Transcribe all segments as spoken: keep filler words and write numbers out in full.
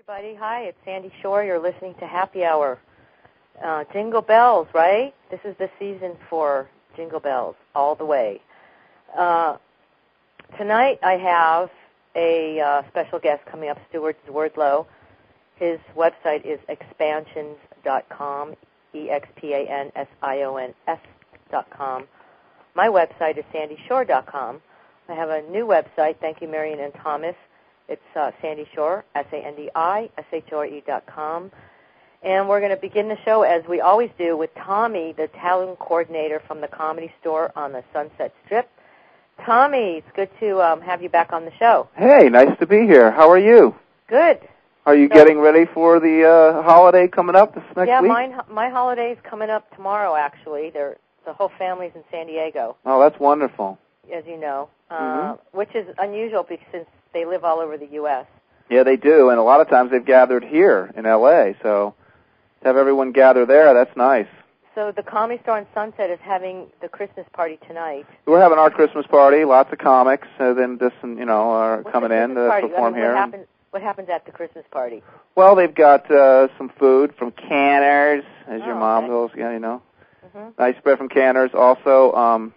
Everybody, hi, it's Sandy Shore. You're listening to Happy Hour. Uh, Jingle Bells, right? This is the season for Jingle Bells, all the way. Uh, tonight I have a uh, special guest coming up, Stuart Zwerdlow. His website is expansions dot com, E X P A N S I O N S dot com. My website is sandy shore dot com. I have a new website, thank you, Marion and Thomas. It's uh, Sandy Shore, S A N D I S H O R E dot com. And we're going to begin the show, as we always do, with Tommy, the talent coordinator from the Comedy Store on the Sunset Strip. Tommy, it's good to um, have you back on the show. Hey, nice to be here. How are you? Good. Are you so, getting ready for the uh, holiday coming up this next yeah, week? Yeah, my holiday's coming up tomorrow, actually. They're, the whole family's in San Diego. Oh, that's wonderful. As you know, uh, mm-hmm. which is unusual because since they live all over the U S Yeah, they do, and a lot of times they've gathered here in L A, so to have everyone gather there, that's nice. So the Comedy Store on Sunset is having the Christmas party tonight. We're having our Christmas party, lots of comics, and then this, you know, are What's coming in to party? perform I mean, here. What happens, what happens at the Christmas party? Well, they've got uh, some food from Canners, as oh, your mom okay. goes, yeah, you know. Mm-hmm. Nice spread from Canners. Also, um,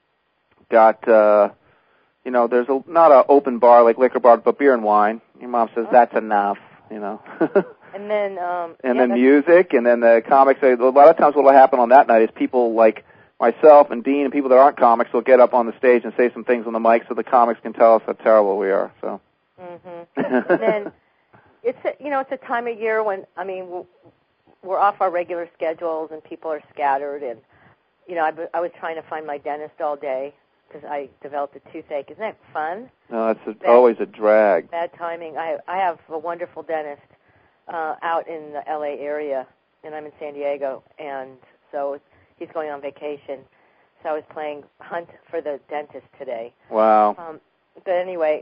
got... Uh, You know, there's a, not an open bar like liquor bar, but beer and wine. Your mom says, that's enough, you know. and then um, and yeah, then music, and then the comics. A lot of times what will happen on that night is people like myself and Dean and people that aren't comics will get up on the stage and say some things on the mic so the comics can tell us how terrible we are. So. Mm-hmm. And then it's a, you know, it's a time of year when, I mean, we're off our regular schedules and people are scattered. And, you know, I, I was trying to find my dentist all day, because I developed a toothache. Isn't that fun? No, it's a, bad, always a drag. Bad timing. I I have a wonderful dentist uh, out in the L A area, and I'm in San Diego, and so he's going on vacation. So I was playing hunt for the dentist today. Wow. Um, but anyway,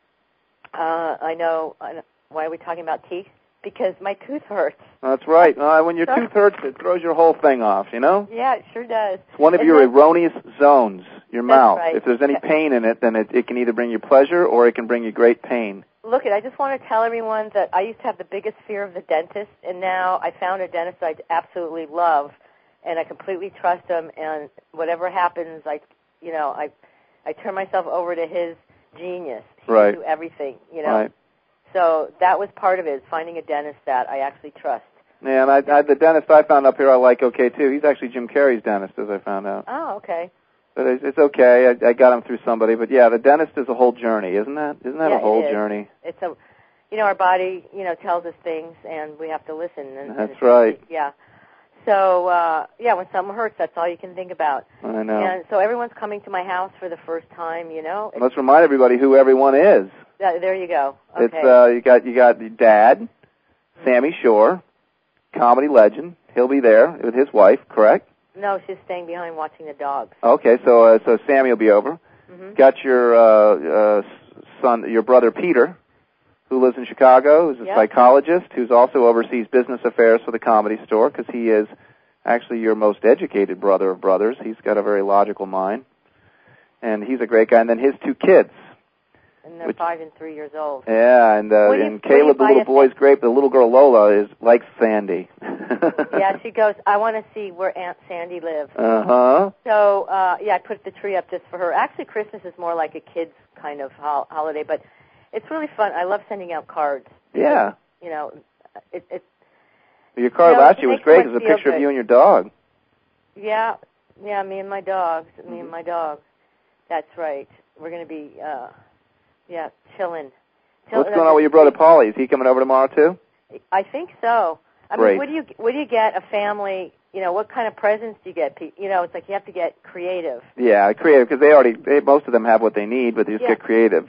uh, I know, uh, why are we talking about teeth? Because my tooth hurts. That's right. Uh, when your tooth hurts, it throws your whole thing off, you know? Yeah, it sure does. It's one of and your then, erroneous zones, your that's mouth. Right. If there's any pain in it, then it, it can either bring you pleasure or it can bring you great pain. Look, I just want to tell everyone that I used to have the biggest fear of the dentist, and now I found a dentist I absolutely love, and I completely trust him, and whatever happens, I, you know, I, I turn myself over to his genius. He right. can do everything, you know. Right. So that was part of it, is finding a dentist that I actually trust. Yeah, and I, I, the dentist I found up here I like okay, too. He's actually Jim Carrey's dentist, as I found out. Oh, okay. But it's, it's okay. I, I got him through somebody. But, yeah, the dentist is a whole journey, isn't that? Isn't that yeah, a whole it is. journey? It's a, you know, our body, you know, tells us things, and we have to listen. And, That's and right. Yeah. So, uh, yeah, when something hurts, that's all you can think about. I know. And so everyone's coming to my house for the first time, you know. Let's remind everybody who everyone is. Uh, there you go. Okay. It's uh, you got you got Dad, Sammy Shore, comedy legend. He'll be there with his wife, correct? No, she's staying behind watching the dogs. Okay, so uh, so Sammy will be over. Mm-hmm. Got your uh, uh, son, your brother Peter, who lives in Chicago, who's a yep. psychologist, who's also oversees business affairs for the Comedy Store, because he is actually your most educated brother of brothers. He's got a very logical mind, and he's a great guy. And then his two kids. And they're Which, five and three years old. Yeah, and uh, you, and Caleb, the little boy's great, but the little girl Lola is likes Sandy. Yeah, she goes, I want to see where Aunt Sandy lives. Uh-huh. So, uh, yeah, I put the tree up just for her. Actually, Christmas is more like a kid's kind of ho- holiday, but it's really fun. I love sending out cards. Yeah. You know, it, it, your card you know, last year was great. It was a picture good. of you and your dog. Yeah, yeah, me and my dogs, me mm-hmm. and my dog. That's right. We're going to be... Uh, Yeah, chilling. What's going on with your brother Paulie? Is he coming over tomorrow too? I think so. I Great. mean, what do you what do you get a family? You know, what kind of presents do you get? You know, it's like you have to get creative. Yeah, creative because they already they, most of them have what they need, but they just yeah. get creative.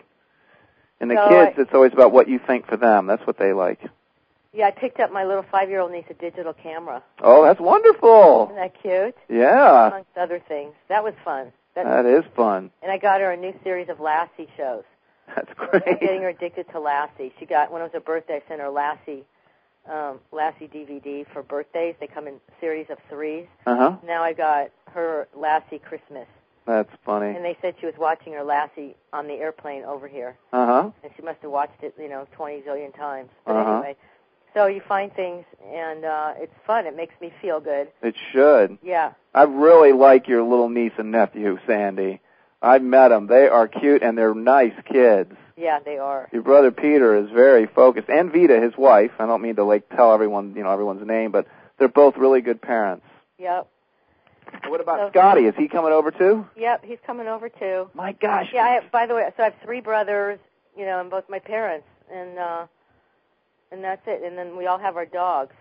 And the so kids, I, it's always about what you think for them. That's what they like. Yeah, I picked up my little five-year-old niece a digital camera. Oh, that's wonderful. Isn't that cute? Yeah. Amongst other things, that was fun. That, that is fun. And I got her a new series of Lassie shows. That's great. I'm getting her addicted to Lassie. She got, when it was her birthday, I sent her Lassie, um, Lassie D V D for birthdays. They come in series of threes. Uh-huh. Now I got her Lassie Christmas. That's funny. And they said she was watching her Lassie on the airplane over here. Uh-huh. And she must have watched it, you know, twenty zillion times. But uh-huh. anyway, so you find things, and uh, it's fun. It makes me feel good. It should. Yeah. I really like your little niece and nephew, Sandy. I've met them. They are cute, and they're nice kids. Yeah, they are. Your brother Peter is very focused, and Vita, his wife. I don't mean to like tell everyone, you know, everyone's name, but they're both really good parents. Yep. What about so, Scotty? Is he coming over too? Yep, he's coming over too. My gosh. Yeah. I have, by the way, so I have three brothers, you know, and both my parents, and uh, and that's it. And then we all have our dogs,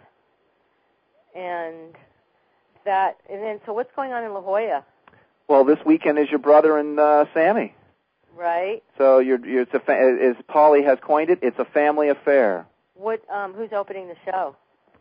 and that. And then, so what's going on in La Jolla? Well, this weekend is your brother and uh, Sammy. Right. So you're, you're it's a fa- as Paulie has coined it, it's a family affair. What? Um, who's opening the show?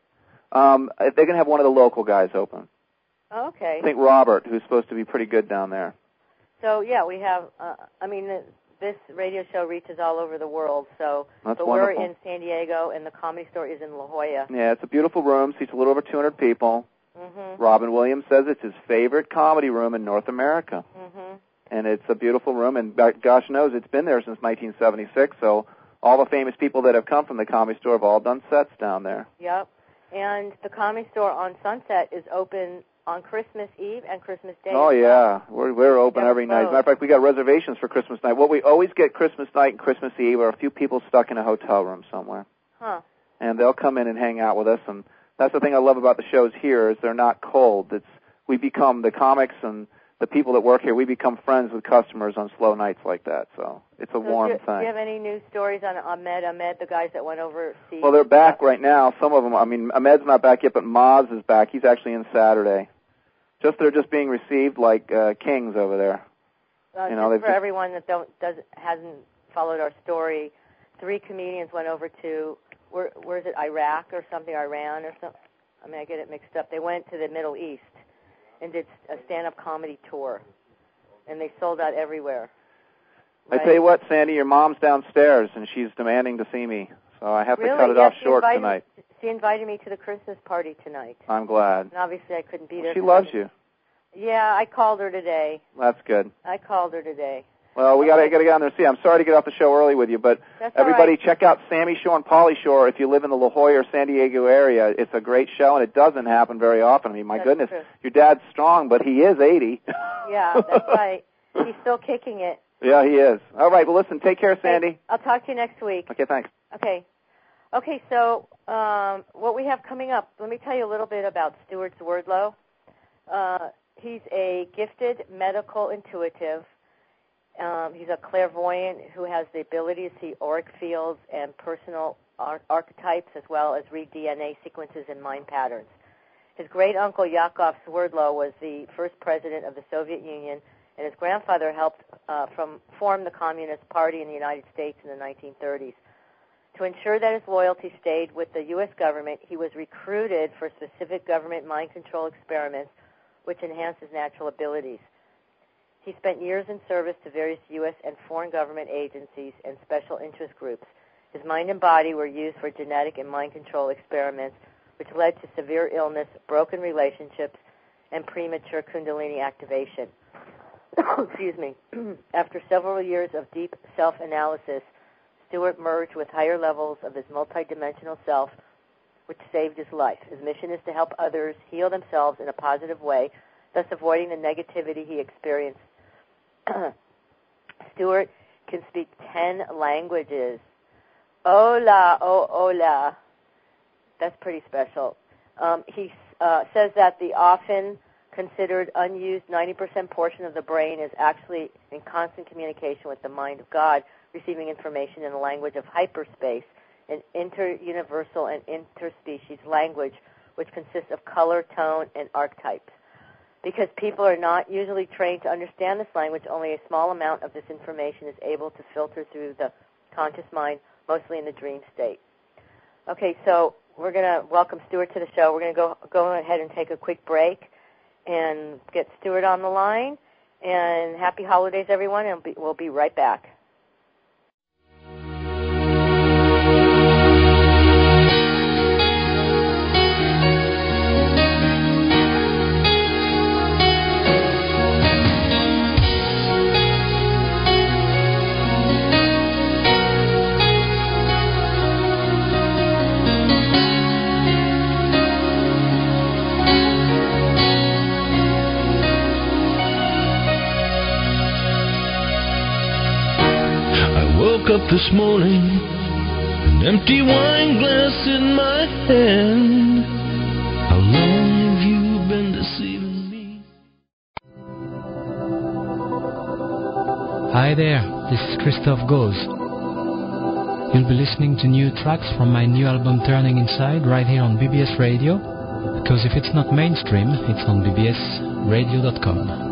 Um, they're gonna have one of the local guys open. Oh, okay. I think Robert, who's supposed to be pretty good down there. So yeah, we have. Uh, I mean, this radio show reaches all over the world. So, That's but wonderful. we're in San Diego, and the Comedy Store is in La Jolla. Yeah, it's a beautiful room. Seats a little over two hundred people. Mm-hmm. Robin Williams says it's his favorite comedy room in North America. Mm-hmm. And it's a beautiful room, and gosh knows it's been there since nineteen seventy-six, so all the famous people that have come from the Comedy Store have all done sets down there. Yep. And the Comedy Store on Sunset is open on Christmas Eve and Christmas Day. Oh, yeah. We're, we're open every night. As a matter of fact, we got reservations for Christmas night. What we always get Christmas night and Christmas Eve are a few people stuck in a hotel room somewhere. Huh. And they'll come in and hang out with us, and that's the thing I love about the shows here is they're not cold. It's we become, the comics and the people that work here, we become friends with customers on slow nights like that. So it's a so warm do, thing. Do you have any news stories on Ahmed? Ahmed, the guys that went overseas? Well, they're back right now. Some of them, I mean, Ahmed's not back yet, but Maz is back. He's actually in Saturday. Just they're just being received like uh, kings over there. Uh, you know, just for just, everyone that don't doesn't hasn't followed our story, three comedians went over to where where is it, Iraq or something, Iran or something. I mean, I get it mixed up. They went to the Middle East and did a stand-up comedy tour, and they sold out everywhere. Right? I tell you what, Sandy, your mom's downstairs, and she's demanding to see me, so I have really? to cut it yeah, off short invited, tonight. She invited me to the Christmas party tonight. I'm glad. And obviously I couldn't be there. She loves you. Yeah, I called her today. That's good. I called her today. Well, we okay. got to get on there and see. I'm sorry to get off the show early with you, but That's everybody all right. check out Sammy Shore and Pauly Shore if you live in the La Jolla or San Diego area. It's a great show, and it doesn't happen very often. I mean, my that's goodness, true. Your dad's strong, but he is eighty. Yeah, that's right. He's still kicking it. Yeah, he is. All right, well, listen, take care, Sandy. Hey, I'll talk to you next week. Okay, thanks. Okay. Okay, so um, what we have coming up, let me tell you a little bit about Stuart Zwerdlow. Uh, he's a gifted medical intuitive. Um, he's a clairvoyant who has the ability to see auric fields and personal ar- archetypes, as well as read D N A sequences and mind patterns. His great-uncle Yakov Zwerdlow was the first president of the Soviet Union, and his grandfather helped uh, from form the Communist Party in the United States in the nineteen thirties. To ensure that his loyalty stayed with the U S government, he was recruited for specific government mind control experiments, which enhanced his natural abilities. He spent years in service to various U S and foreign government agencies and special interest groups. His mind and body were used for genetic and mind control experiments, which led to severe illness, broken relationships, and premature Kundalini activation. Excuse me. After several years of deep self-analysis, Stuart merged with higher levels of his multidimensional self, which saved his life. His mission is to help others heal themselves in a positive way, thus avoiding the negativity he experienced. Stuart can speak ten languages. Hola, oh, hola. That's pretty special. Um, he uh, says that the often considered unused ninety percent portion of the brain is actually in constant communication with the mind of God, receiving information in the language of hyperspace, an inter-universal and interspecies language which consists of color, tone, and archetypes. Because people are not usually trained to understand this language, only a small amount of this information is able to filter through the conscious mind, mostly in the dream state. Okay, so we're going to welcome Stuart to the show. We're going to go go ahead and take a quick break and get Stuart on the line. And happy holidays, everyone, and we'll be right back. up this morning, an empty wine glass in my hand. How long have you been deceiving me? Hi there, this is Christoph Goes. You'll be listening to new tracks from my new album Turning Inside right here on B B S Radio, because if it's not mainstream, it's on b b s radio dot com.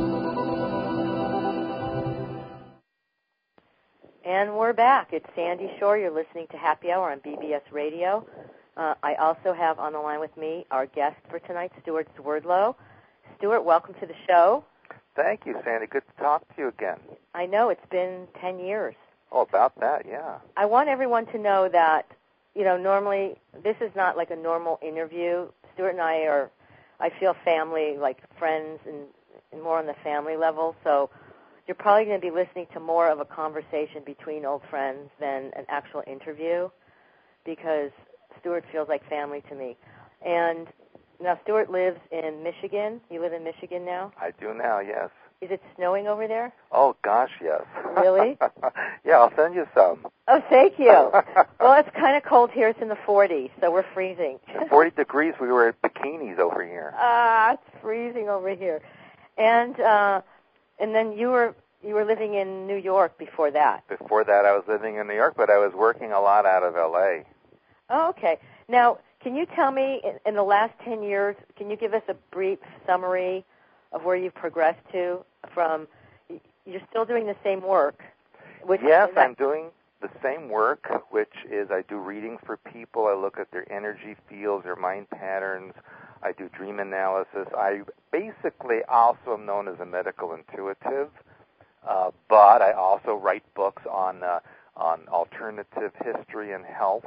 And we're back. It's Sandy Shore. You're listening to Happy Hour on B B S Radio. Uh, I also have on the line with me our guest for tonight, Stuart Swerdlow. Stuart, welcome to the show. Thank you, Sandy. Good to talk to you again. I know, it's been ten years. Oh, about that, yeah. I want everyone to know that, you know, normally this is not like a normal interview. Stuart and I are, I feel family, like friends, and, and more on the family level, so you're probably going to be listening to more of a conversation between old friends than an actual interview, because Stuart feels like family to me. And now Stuart lives in Michigan. You live in Michigan now? I do now, yes. Is it snowing over there? Oh, gosh, yes. Really? Yeah, I'll send you some. Oh, thank you. Well, it's kind of cold here. It's in the forties, so we're freezing. forty degrees. We were at bikinis over here. Ah, it's freezing over here. And uh, and then you were you were living in New York before that. Before that, I was living in New York, but I was working a lot out of L A. Oh, okay. Now, can you tell me, in, in the last ten years, can you give us a brief summary of where you've progressed to from, you're still doing the same work? Which Yes, that, I'm doing the same work, which is I do readings for people. I look at their energy fields, their mind patterns. I do dream analysis. I basically also am known as a medical intuitive, uh, but I also write books on uh, on alternative history and health.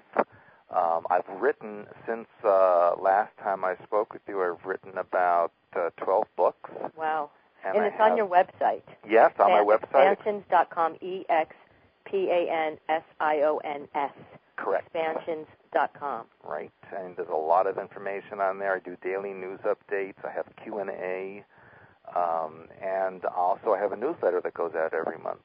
Um, I've written, since uh, last time I spoke with you, I've written about uh, twelve books. Wow. And, and I it's have, on your website. Yes, on Expan- my website. expansions dot com, E X P A N S I O N S. Correct. expansions dot com. Right, and there's a lot of information on there. I do daily news updates. I have Q and A, um, and also I have a newsletter that goes out every month.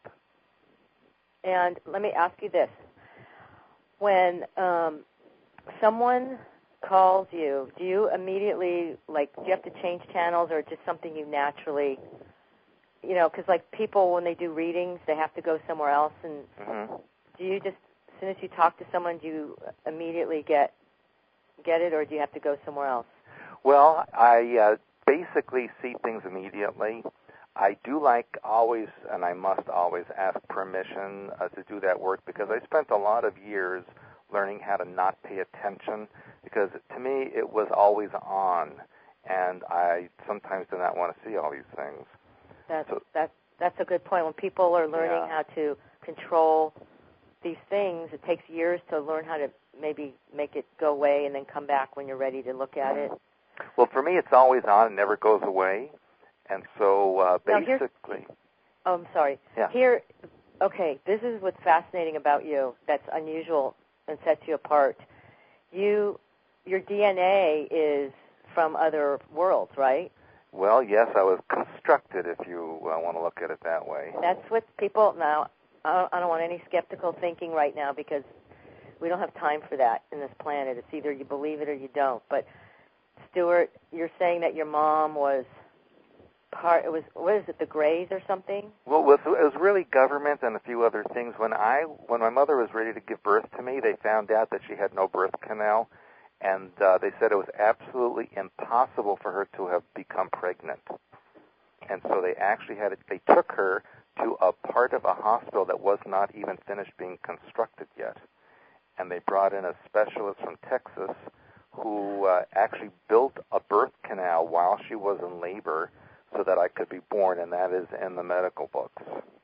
And let me ask you this. When um, someone calls you, do you immediately, like, do you have to change channels, or just something you naturally, you know, because, like, people, when they do readings, they have to go somewhere else, and Mm-hmm. do you just, as soon as you talk to someone, do you immediately get get it, or do you have to go somewhere else? Well, I uh, basically see things immediately. I do like always, and I must always ask permission uh, to do that work, because I spent a lot of years learning how to not pay attention, because to me it was always on, and I sometimes do not want to see all these things. That's, so, that's, that's a good point. When people are learning yeah. how to control these things, it takes years to learn how to maybe make it go away and then come back when you're ready to look at it. Well, for me it's always on, it never goes away, and so uh, Now, basically... Oh, I'm sorry. Yeah. Here, okay, this is what's fascinating about you that's unusual and sets you apart. You, your D N A is from other worlds, right? Well, yes, I was constructed, if you uh, want to look at it that way. That's what people, now, I don't, I don't want any skeptical thinking right now, because we don't have time for that in this planet. It's either you believe it or you don't. But, Stuart, you're saying that your mom was part, it was, what is it, the Greys or something? Well, it was, it was really government and a few other things. When I, when my mother was ready to give birth to me, they found out that she had no birth canal, and uh, they said it was absolutely impossible for her to have become pregnant. And so they actually had it, they took her to a part of a hospital that was not even finished being constructed yet. And they brought in a specialist from Texas who uh, actually built a birth canal while she was in labor so that I could be born, and that is in the medical books.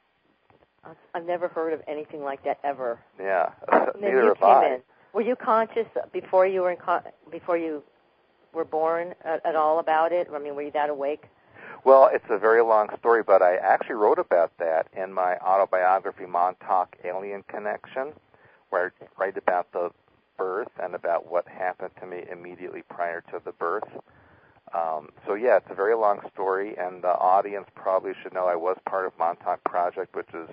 I've never heard of anything like that ever. Yeah, neither have I. In. Were you conscious before you were in con- before you were born at, at all about it? I mean, were you that awake? Well, it's a very long story, but I actually wrote about that in my autobiography, Montauk Alien Connection, where I write about the birth and about what happened to me immediately prior to the birth. Um, so, yeah, it's a very long story, and the audience probably should know I was part of Montauk Project, which is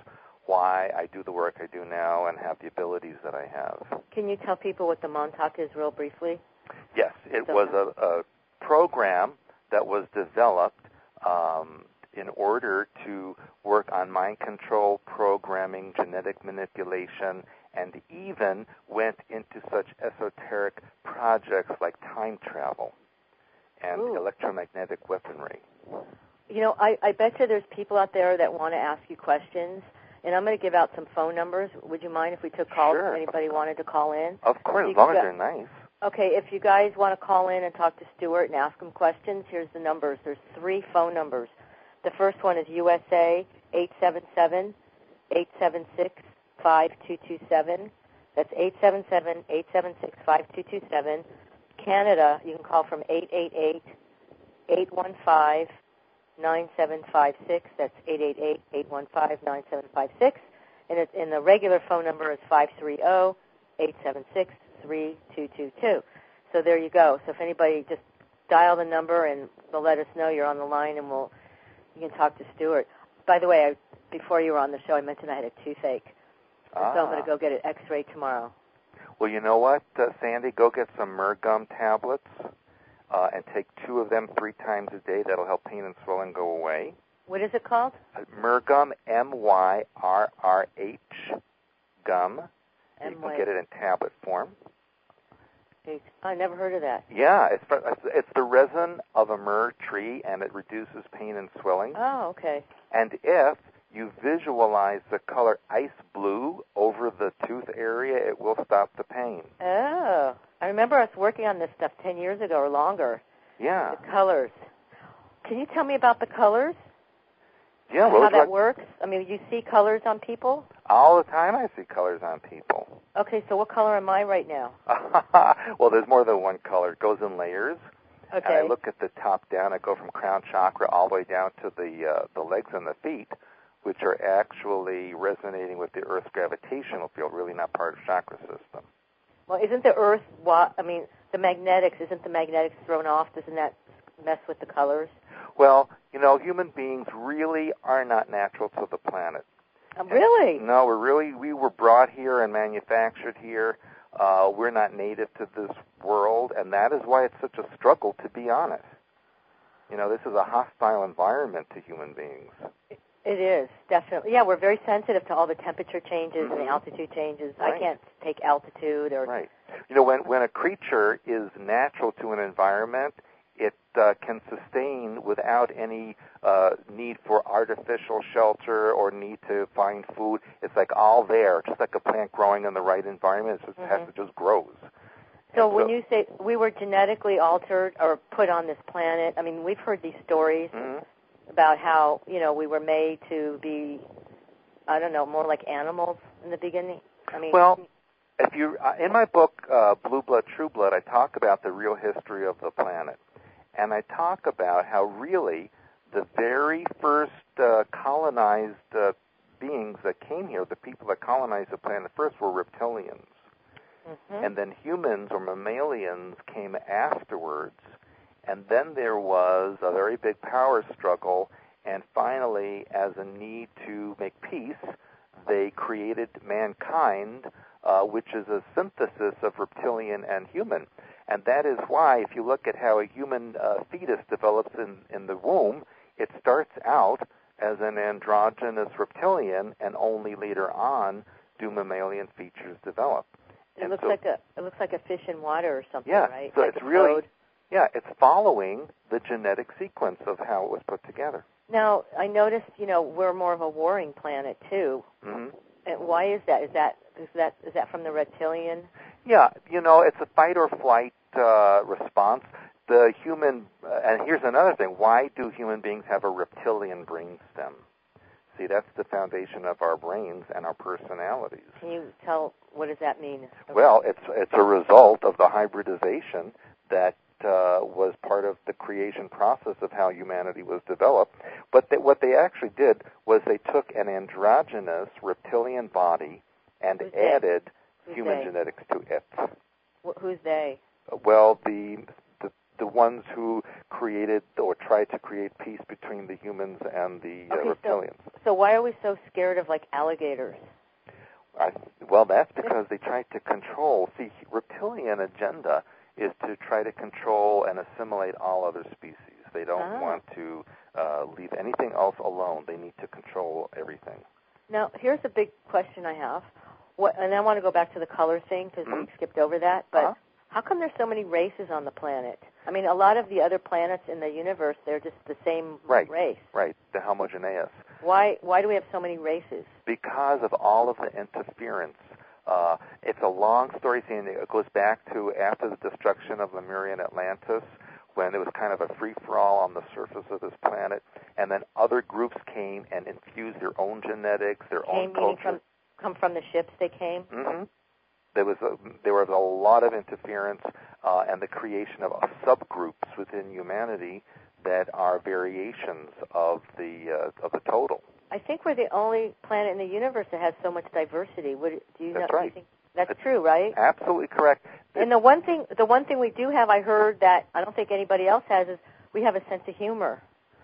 why I do the work I do now and have the abilities that I have. Can you tell people what the Montauk is real briefly? Yes, it So- was a, a program that was developed um, in order to work on mind control, programming, genetic manipulation, and even went into such esoteric projects like time travel and Ooh. electromagnetic weaponry. You know, I, I bet you there's people out there that want to ask you questions, and I'm going to give out some phone numbers. Would you mind if we took calls Sure. if anybody wanted to call in? Of course, You as long as got- they're nice. Okay, if you guys want to call in and talk to Stuart and ask him questions, here's the numbers. There's three phone numbers. The first one is U S A, eight seven seven, eight seven six, five two two seven. That's eight seven seven, eight seven six, five two two seven. Canada, you can call from eight eight eight, eight one five, nine seven five six. That's eight eight eight, eight one five, nine seven five six. And, it, and the regular phone number is five three zero, eight seven six, three two two two. So there you go. So if anybody, just dial the number and they'll let us know you're on the line, and we'll you can talk to Stuart. By the way, I, before you were on the show, I mentioned I had a toothache, Ah. so I'm going to go get an X-ray tomorrow. Well, you know what, uh, Sandy? Go get some Myrgum tablets uh, and take two of them three times a day. That'll help pain and swelling go away. What is it called? Uh, Myrgum, M Y R R H, gum. You can M Y- get it in tablet form. I never heard of that. Yeah, it's it's the resin of a myrrh tree, and it reduces pain and swelling. Oh, okay. And if you visualize the color ice blue over the tooth area, it will stop the pain. Oh, I remember us working on this stuff ten years ago or longer. Yeah. The colors. Can you tell me about the colors? Yeah, And well, how it's that like- works? I mean, you see colors on people? all the time I see colors on people. Okay, so what color am I right now? Well, there's more than one color. It goes in layers. Okay. And I look at the top down. I go from crown chakra all the way down to the uh, the legs and the feet, which are actually resonating with the Earth's gravitational field, really not part of chakra system. Well, isn't the Earth, wa- I mean, the magnetics, isn't the magnetics thrown off? Doesn't that mess with the colors? Well, you know, human beings really are not natural to the planet. Uh, really? No, we're really, we were brought here and manufactured here. Uh, we're not native to this world, and that is why it's such a struggle to be on it. You know, this is a hostile environment to human beings. It is, definitely. Yeah, we're very sensitive to all the temperature changes Mm-hmm. and the altitude changes. Right. I can't take altitude or... Right. You know, when, when a creature is natural to an environment, it uh, can sustain without any uh, need for artificial shelter or need to find food. It's like all there, just like a plant growing in the right environment. It just Mm-hmm. has to just grows. So And when you say we were genetically altered or put on this planet, I mean, we've heard these stories Mhm. about how, you know, we were made to be, I don't know, more like animals in the beginning. I mean, Well, if you uh, in my book uh, Blue Blood, True Blood, I talk about the real history of the planet, and I talk about how really the very first uh, colonized uh, beings that came here, the people that colonized the planet first, were reptilians, mhm. and then humans or mammalians came afterwards, and then there was a very big power struggle, and finally, as a need to make peace, they created mankind, uh, which is a synthesis of reptilian and human. And that is why, if you look at how a human uh, fetus develops in, in the womb, it starts out as an androgynous reptilian, and only later on do mammalian features develop. it And looks so- like a it looks like a fish in water or something, Yeah, right? so like it's a really, toad. yeah, it's following the genetic sequence of how it was put together. Now, I noticed, you know, we're more of a warring planet too. Mm-hmm. And why is that? Is that is that is that from the reptilian? Yeah, you know, it's a fight or flight uh, response. The human, uh, and here's another thing, why do human beings have a reptilian brain stem? See, that's the foundation of our brains and our personalities. Can you tell, what does that mean? Well, it's it's a result of the hybridization that uh, was part of the creation process of how humanity was developed. But they, what they actually did was they took an androgynous reptilian body and Who's they? added Who's human they? genetics to it. Wh- who's they? Well, the, the the ones who created or tried to create peace between the humans and the uh, okay, reptilians. So, so why are we so scared of, like, alligators? I, well, that's because they tried to control. See, reptilian agenda is to try to control and assimilate all other species. They don't Ah. want to uh, leave anything else alone. They need to control everything. Now, here's a big question I have. What, and I want to go back to the color thing because Mm-hmm. we skipped over that. But Uh-huh. how come there's so many races on the planet? I mean, a lot of the other planets in the universe, they're just the same Right. race. Right, the homogeneous. Why Why do we have so many races? Because of all of the interference. Uh, it's a long story, and it goes back to after the destruction of Lemurian Atlantis, when it was kind of a free-for-all on the surface of this planet, and then other groups came and infused their own genetics, their Came own meaning culture. from come from the ships they came. Mm-hmm. There was a, there was a lot of interference uh, and the creation of uh, subgroups within humanity that are variations of the uh, of the total. I think we're the only planet in the universe that has so much diversity. Would, do you That's know? right. Do you think that's That's true, right? Absolutely correct. And the one thing, the one thing we do have, I heard that I don't think anybody else has, is we have a sense of humor.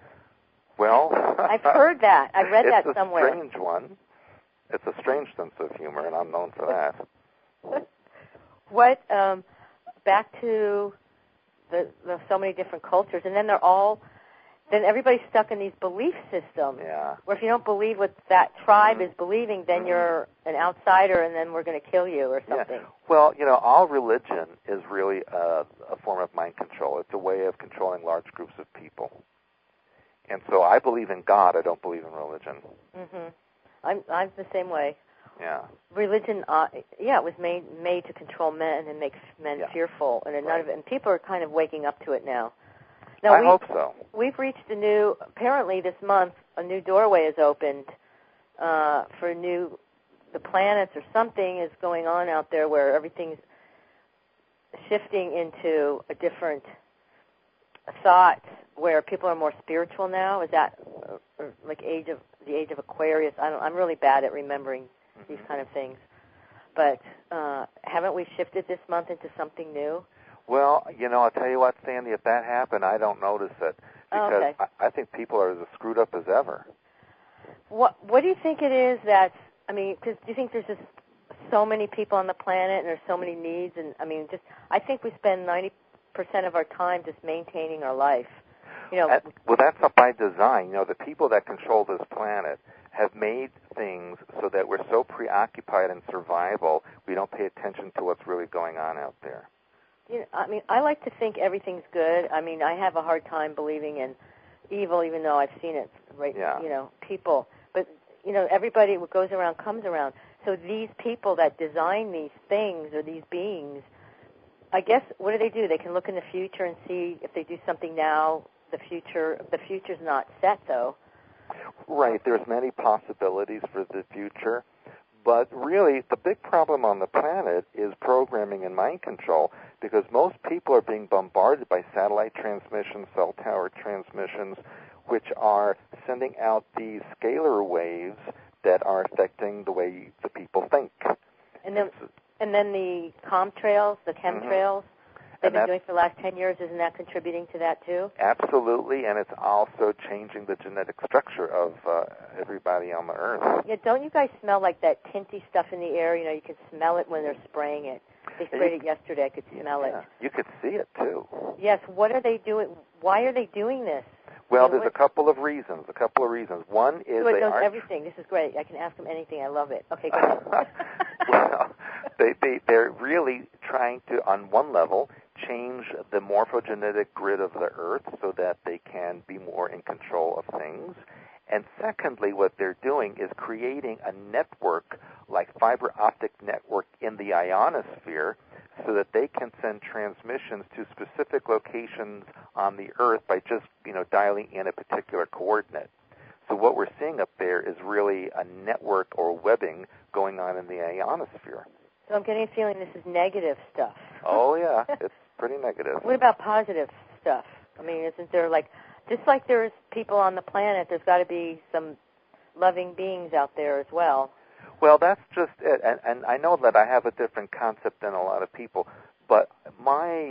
Well, I've heard that. I read it's that somewhere. It's a strange one. It's a strange sense of humor, and I'm known for that. What? Um, back to the, the so many different cultures, and then they're all. Then everybody's stuck in these belief systems. Yeah. Where if you don't believe what that tribe Mm-hmm. is believing, then Mm-hmm. you're an outsider, and then we're going to kill you or something. Yeah. Well, you know, all religion is really a, a form of mind control. It's a way of controlling large groups of people. And so I believe in God. I don't believe in religion. Mhm. I'm I'm the same way. Yeah. Religion, uh, yeah, it was made made to control men and make men Yeah. fearful, and none Right. of it. And people are kind of waking up to it now. Now I we, hope so. We've reached a new. Apparently, this month, a new doorway is opened uh, for new. The planets or something is going on out there where everything's shifting into a different thought, where people are more spiritual now. Is that uh, or like age of the age of Aquarius? I don't, I'm really bad at remembering Mm-hmm. these kind of things. But uh, haven't we shifted this month into something new? Well, you know, I'll tell you what, Sandy, if that happened, I don't notice it. Oh, Because okay. I, I think people are as screwed up as ever. What What do you think it is that, I mean, because do you think there's just so many people on the planet and there's so many needs? And, I mean, just I think we spend ninety percent of our time just maintaining our life. You know, At, well, that's up by design. You know, the people that control this planet have made things so that we're so preoccupied in survival, we don't pay attention to what's really going on out there. you know, I mean, I like to think everything's good. I mean, I have a hard time believing in evil, even though I've seen it, right? Yeah. You know, people. But, you know, everybody what goes around comes around. So these people that design these things or these beings, I guess, what do they do? They can look in the future and see if they do something now, the future, the future's not set, though. Right, there's many possibilities for the future, but really the big problem on the planet is programming and mind control, because most people are being bombarded by satellite transmissions, cell tower transmissions, which are sending out these scalar waves that are affecting the way the people think. And then, and then the comtrails, the chemtrails, they've And been doing for the last ten years, isn't that contributing to that too? Absolutely, and it's also changing the genetic structure of uh, everybody on the Earth. Yeah, don't you guys smell like that tinty stuff in the air? You know, you can smell it when they're spraying it. They sprayed it yesterday. I could smell Yeah, it. you could see it too. Yes. What are they doing? Why are they doing this? Well, I mean, there's a couple of reasons. A couple of reasons. One is Stuart they knows are everything. This is great. I can ask him anything. I love it. Okay, go ahead. well, they, they, they're really trying to, on one level, change the morphogenetic grid of the Earth so that they can be more in control of things. And secondly, what they're doing is creating a network, like fiber optic network in the ionosphere, so that they can send transmissions to specific locations on the Earth by just, you know, dialing in a particular coordinate. So what we're seeing up there is really a network or webbing going on in the ionosphere. So I'm getting a feeling this is negative stuff. Oh, yeah, it's pretty negative. What about positive stuff? I mean, isn't there like, just like there's people on the planet, there's got to be some loving beings out there as well. Well, that's just it, and, and I know that I have a different concept than a lot of people, but my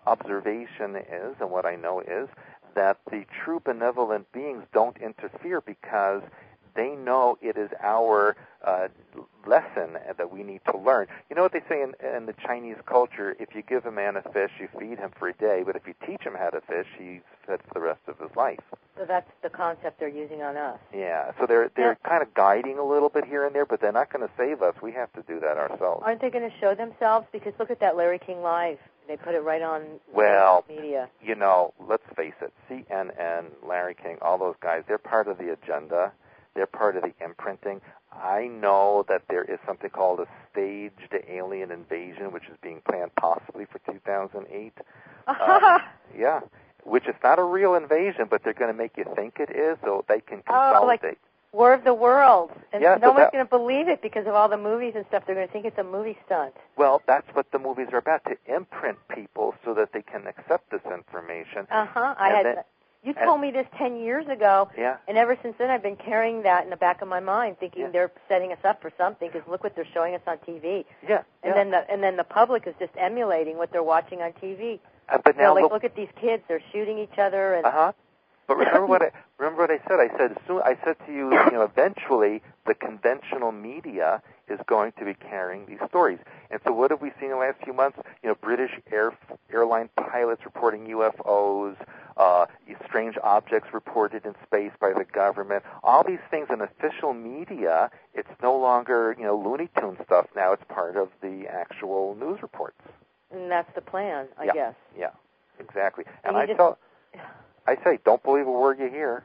observation is, and what I know is, that the true benevolent beings don't interfere because they know it is our uh, lesson that we need to learn. You know what they say in, in the Chinese culture? If you give a man a fish, you feed him for a day, but if you teach him how to fish, he's fed for the rest of his life. So that's the concept they're using on us. Yeah, so they're they're yeah. kind of guiding a little bit here and there, but they're not going to save us. We have to do that ourselves. Aren't they going to show themselves? Because look at that Larry King Live. They put it right on well, media. You know, let's face it, C N N, Larry King, all those guys, they're part of the agenda. They're part of the imprinting. I know that there is something called a staged alien invasion, which is being planned possibly for two thousand eight. uh, yeah, which is not a real invasion, but they're going to make you think it is so they can consolidate. Oh, like War of the Worlds. And yeah, no so one's that, going to believe it because of all the movies and stuff. They're going to think it's a movie stunt. Well, that's what the movies are about, to imprint people so that they can accept this information. Uh-huh. I had... Then, You told me this ten years ago, yeah. and ever since then I've been carrying that in the back of my mind, thinking yeah. they're setting us up for something, because look what they're showing us on T V. Yeah. And yeah. then the and then the public is just emulating what they're watching on T V. Uh, but now so, like, look, look at these kids; they're shooting each other. And uh-huh. But remember what I remember what I said. I said soon. I said to you, you know, eventually the conventional media is going to be carrying these stories. And so, what have we seen in the last few months? You know, British air airline pilots reporting U F Os. Uh, strange objects reported in space by the government. All these things in official media, it's no longer, you know, Looney Tunes stuff. Now it's part of the actual news reports. And that's the plan, I yeah. guess. Yeah, exactly. And And I just, tell, I say, don't believe a word you hear.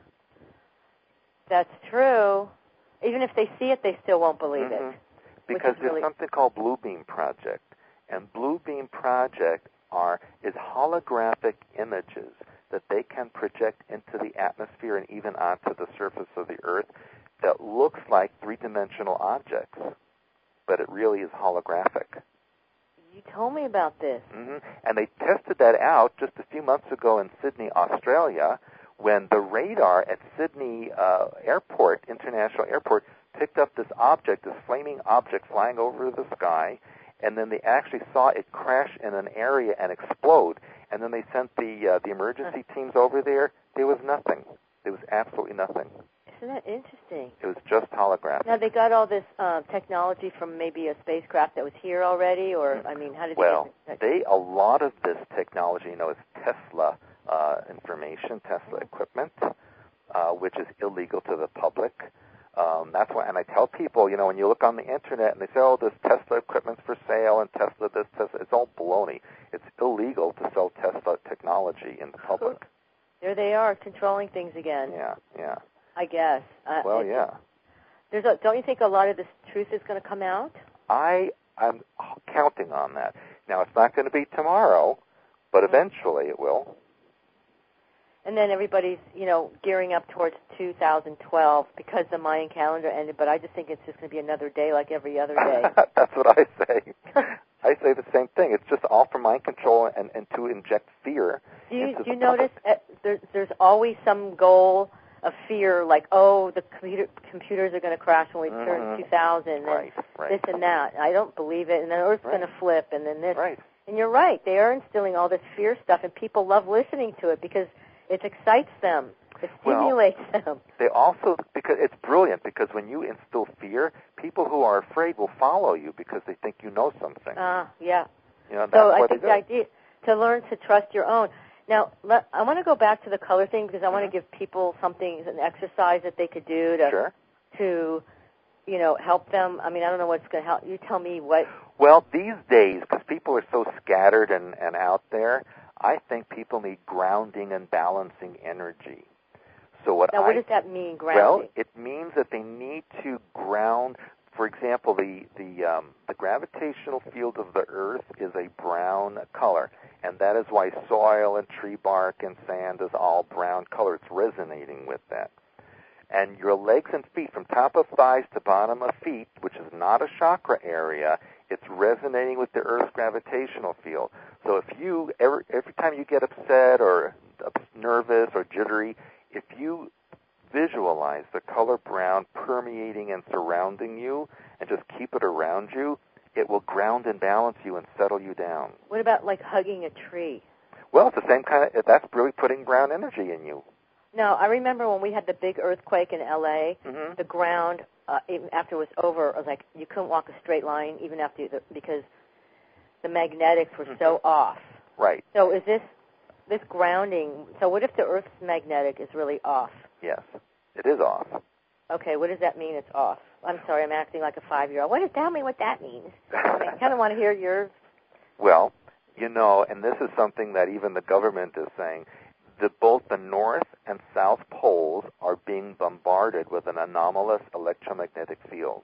That's true. Even if they see it, they still won't believe mm-hmm. it. Because there's really... something called Blue Beam Project. And Blue Beam Project are is holographic images that they can project into the atmosphere and even onto the surface of the Earth that looks like three-dimensional objects, but it really is holographic. You told me about this. Mm-hmm. And they tested that out just a few months ago in Sydney, Australia, when the radar at Sydney uh, Airport, International Airport, picked up this object, this flaming object flying over the sky, and then they actually saw it crash in an area and explode. And then they sent the uh, the emergency teams over there. There was nothing. There was absolutely nothing. Isn't that interesting? It was just holographic. Now, they got all this uh, technology from maybe a spacecraft that was here already, or, I mean, how did well, they... Well, they, a lot of this technology, you know, is Tesla uh, information, Tesla equipment, uh, which is illegal to the public. Um, that's why, and I tell people, you know, when you look on the internet and they say, oh, this Tesla equipment's for sale and Tesla this, Tesla, it's all baloney. It's illegal to sell Tesla technology in the public. There they are, controlling things again. Yeah, yeah. I guess. Uh, well, yeah. There's a, don't you think a lot of this truth is going to come out? I, I'm counting on that. Now, it's not going to be tomorrow, but mm-hmm. eventually it will. And then everybody's, you know, gearing up towards two thousand twelve because the Mayan calendar ended, but I just think it's just going to be another day like every other day. That's what I say. I say the same thing. It's just all for mind control and, and to inject fear. Do you, into do you the notice uh, there, there's always some goal of fear, like, oh, the computer, computers are going to crash when we mm-hmm. turn two thousand, and right, right. this and that. I don't believe it, and then Earth's right. going to flip, and then this. Right. And you're right. They are instilling all this fear stuff, and people love listening to it because it excites them. It stimulates well, them. They also, because it's brilliant, because when you instill fear, people who are afraid will follow you because they think you know something. Ah, uh, yeah. You know, that's so I what think they the do. idea to learn to trust your own. Now, let, I want to go back to the color thing because I mm-hmm. want to give people something, an exercise that they could do to, sure. to, you know, help them. I mean, I don't know what's going to help. You tell me what. Well, these days, because people are so scattered and, and out there, I think people need grounding and balancing energy. So what now, I, what does that mean, grounding? Well, it means that they need to ground. For example, the the um, the gravitational field of the Earth is a brown color, and that is why soil and tree bark and sand is all brown color. It's resonating with that. And your legs and feet, from top of thighs to bottom of feet, which is not a chakra area, it's resonating with the Earth's gravitational field. So if you, every, every time you get upset or nervous or jittery, if you visualize the color brown permeating and surrounding you and just keep it around you, it will ground and balance you and settle you down. What about, like, hugging a tree? Well, it's the same kind of, that's really putting ground energy in you. No, I remember when we had the big earthquake in L A, Mm-hmm. the ground, uh, even after it was over, it was like you couldn't walk a straight line even after the, because the magnetics were Mm-hmm. so off. Right. So is this this grounding, so what if the Earth's magnetic is really off? Yes, it is off. Okay, what does that mean it's off? I'm sorry, I'm acting like a five-year-old. What does, tell me what that means. I, mean, I kind of want to hear yours. Well, you know, and this is something that even the government is saying, that both the North and South poles are being bombarded with an anomalous electromagnetic field.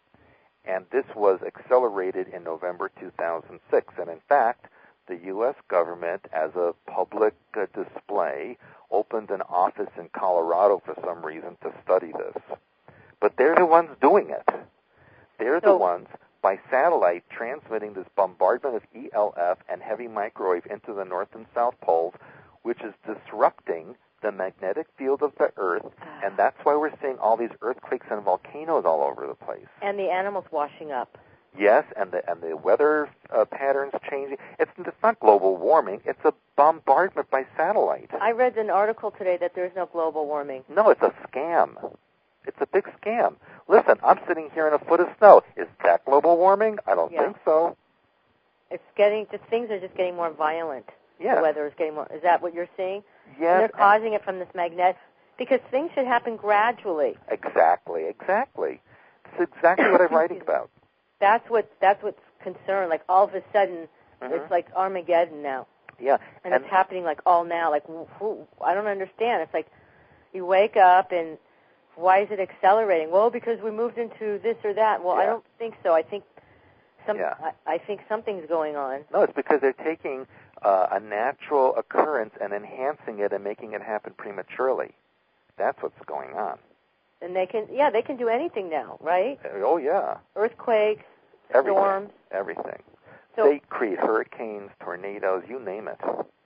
And this was accelerated in November two thousand six. And in fact, the U S government, as a public uh, display, opened an office in Colorado for some reason to study this. But they're the ones doing it. They're So, the ones, by satellite, transmitting this bombardment of E L F and heavy microwave into the North and South poles, which is disrupting the magnetic field of the Earth, and that's why we're seeing all these earthquakes and volcanoes all over the place. And the animals washing up. Yes, and the and the weather uh, patterns changing. It's, it's not global warming. It's a bombardment by satellite. I read an article today that there's no global warming. No, it's a scam. It's a big scam. Listen, I'm sitting here in a foot of snow. Is that global warming? I don't Yeah. think so. It's getting, just things are just getting more violent. Yes. The weather is getting more, is that what you're seeing? Yes. And they're causing it from this magnet, because things should happen gradually. Exactly, exactly. It's exactly what I'm writing about. That's what, that's what's concerned. Like all of a sudden, Mm-hmm. it's like Armageddon now. Yeah. And, and it's happening like all now. Like, who, who, I don't understand. It's like you wake up and why is it accelerating? Well, because we moved into this or that. Well, Yeah. I don't think so. I think some. Yeah. I, I think something's going on. No, it's because they're taking uh, a natural occurrence and enhancing it and making it happen prematurely. That's what's going on. And they can, yeah, they can do anything now, right? Oh, yeah. Earthquakes, Everything. storms. Everything. So they create hurricanes, tornadoes, you name it.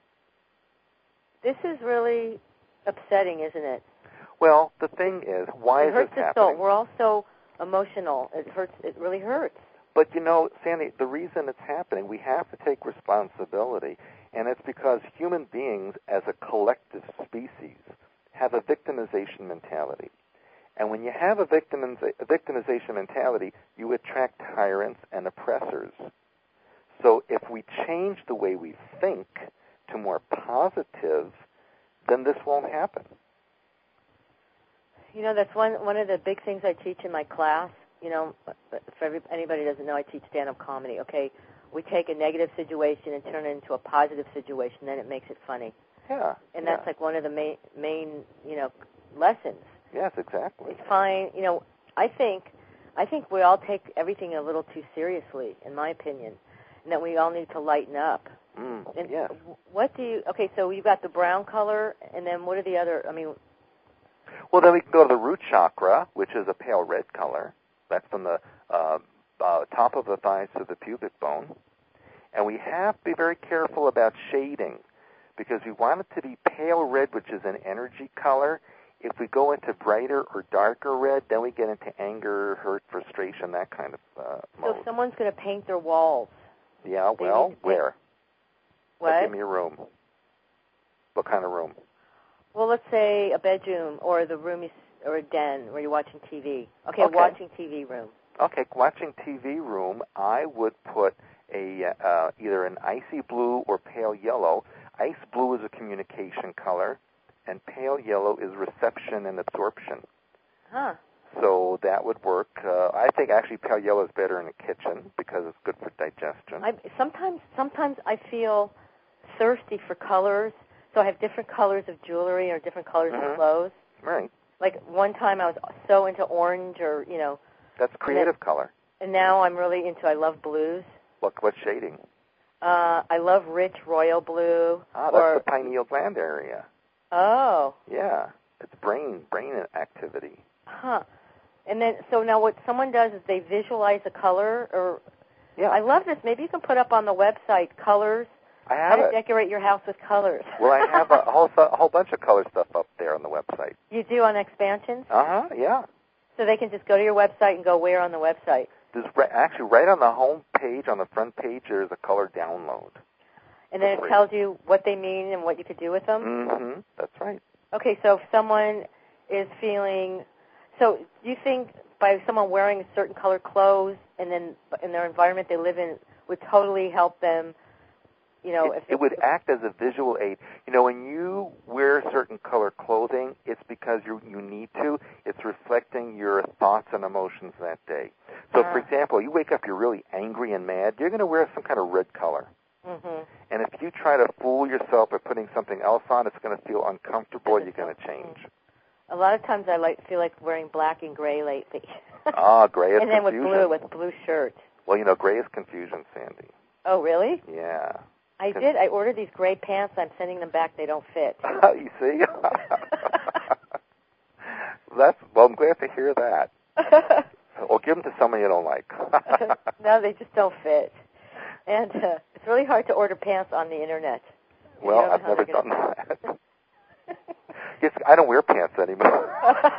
this is really upsetting, isn't it? Well, the thing is, why it is hurts this the happening? soul. We're all so emotional. It hurts. It really hurts. But, you know, Sandy, the reason it's happening, we have to take responsibility, and it's because human beings as a collective species have a victimization mentality. And when you have a, victimiza- a victimization mentality, you attract tyrants and oppressors. So if we change the way we think to more positive, then this won't happen. You know, that's one one of the big things I teach in my class. You know, for every, anybody who doesn't know, I teach stand-up comedy. Okay, we take a negative situation and turn it into a positive situation, then it makes it funny. Yeah. And yeah. that's like one of the main, main, you know, lessons. Yes, exactly. It's fine. You know, I think, I think we all take everything a little too seriously, in my opinion, and that we all need to lighten up. Mm, And yes. what do you? Okay, so you've got the brown color, and then what are the other? I mean. Well, then we can go to the root chakra, which is a pale red color. That's from the uh, uh, top of the thighs to the pubic bone. And we have to be very careful about shading, because we want it to be pale red, which is an energy color. If we go into brighter or darker red, then we get into anger, hurt, frustration, that kind of uh, mode. So if someone's going to paint their walls. Yeah, well, where? What? Like, give me a room. What kind of room? Well, let's say a bedroom or the room you, or a den where you're watching T V. Okay, Okay. watching T V room. Okay, watching T V room, I would put a uh, either an icy blue or pale yellow. Ice blue is a communication color, and pale yellow is reception and absorption. Huh. So that would work. Uh, I think actually pale yellow is better in the kitchen because it's good for digestion. I, sometimes, sometimes I feel thirsty for colors, so I have different colors of jewelry or different colors Mhm. of clothes. Right. Like one time I was so into orange, or you know. That's creative and then, color. And now I'm really into. I love blues. What what shading? Uh, I love rich royal blue. Ah, that's or, the pineal gland area. Oh. Yeah, it's brain brain activity. Huh. And then, so now what someone does is they visualize a color, or Yeah. I love this. Maybe you can put up on the website colors. I have How to it. decorate your house with colors. Well, I have a whole a whole bunch of color stuff up there on the website. You do on expansions? Uh huh. Yeah. So they can just go to your website and go where on the website? There's right, actually right on the home page, on the front page, there's a color download. And then it tells you what they mean and what you could do with them? Mm-hmm. That's right. Okay, so if someone is feeling... So do you think by someone wearing certain colored clothes and then in their environment they live in would totally help them, you know... It, if it would act as a visual aid. You know, when you wear certain color clothing, it's because you you need to. It's reflecting your thoughts and emotions that day. So, uh, for example, you wake up, you're really angry and mad, you're going to wear some kind of red color. Mm-hmm. And if you try to fool yourself by putting something else on, it's going to feel uncomfortable. You're going to change. A lot of times I like feel like wearing black and gray lately. Ah, gray is and then confusion. with blue, with blue shirts. Well, you know, gray is confusion, Sandy. Oh, really? Yeah. I did. I ordered these gray pants. I'm sending them back. They don't fit. You see? That's well. I'm glad to hear that. Well, give them to someone you don't like. No, they just don't fit. And uh, it's really hard to order pants on the internet. You Well, I've never done that. Yes, I don't wear pants anymore.